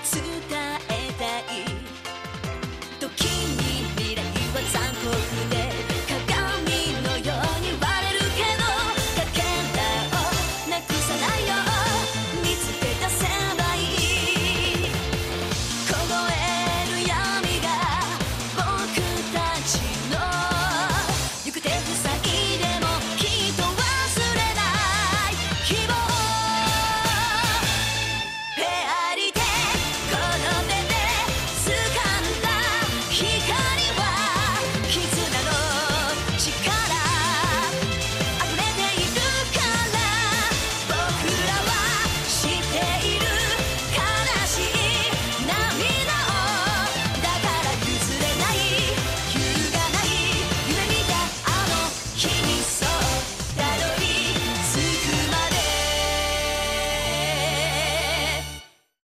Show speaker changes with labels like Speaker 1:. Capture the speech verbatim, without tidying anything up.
Speaker 1: 伝えたい。時に未来は残酷で鏡のように割れるけど、かけらをなくさないよう見つけ出せばいい。凍える闇が僕たちの行く手塞いでもきっと忘れない希望。フェアリーでこの手で掴んだ光は絆の力溢れているから、僕らは知っている悲しい涙を。だから崩れない揺るがない夢見たあの日に